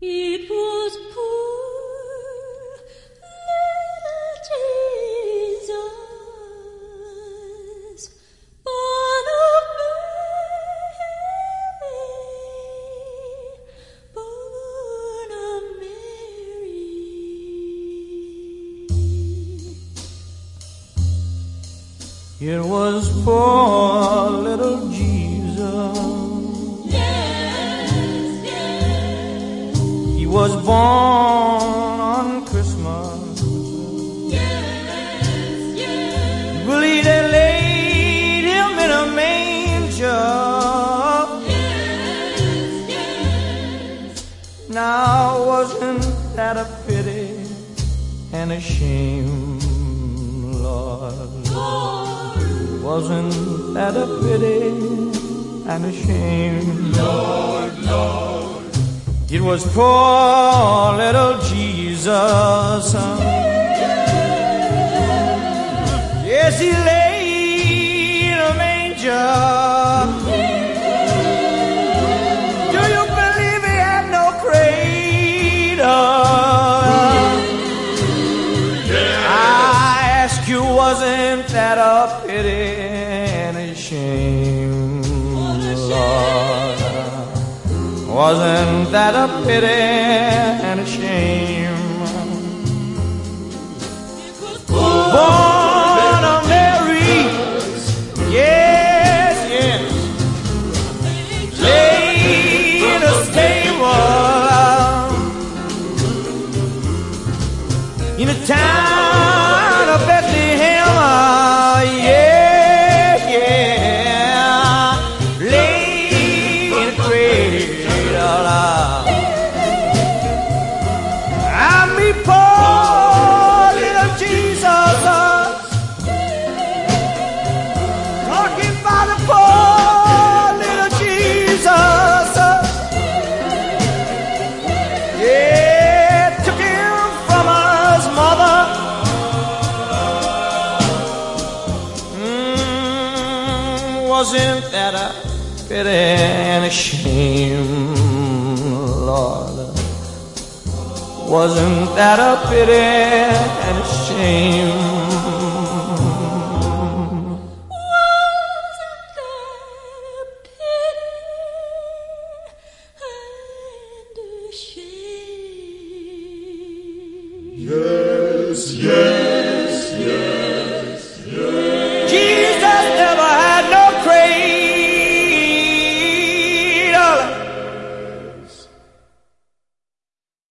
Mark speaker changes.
Speaker 1: It was poor little Jesus, born of Mary, born of Mary.
Speaker 2: It was poor little Jesus. He was born on Christmas. Really, they laid him in a manger. Now, wasn't that a pity and a shame, Lord? Wasn't that a pity and a shame?
Speaker 3: Lord, Lord.
Speaker 2: It was poor little Jesus. Yes, he lay in a manger. Do you believe he had no cradle? I ask you, wasn't that a pity and a shame, Lord? Wasn't that a pity and a shame? Born of Mary, yes, yes, lay in a stable in the town of Bethlehem, yeah, yeah, lay in a cradle. I'm me poor little Jesus, talking about the poor little Jesus. Yeah, took him from his mother. Wasn't that a pity and a shame, Lord? Wasn't that a pity and a shame?
Speaker 1: Wasn't that a pity and a shame?
Speaker 3: Yes, yes.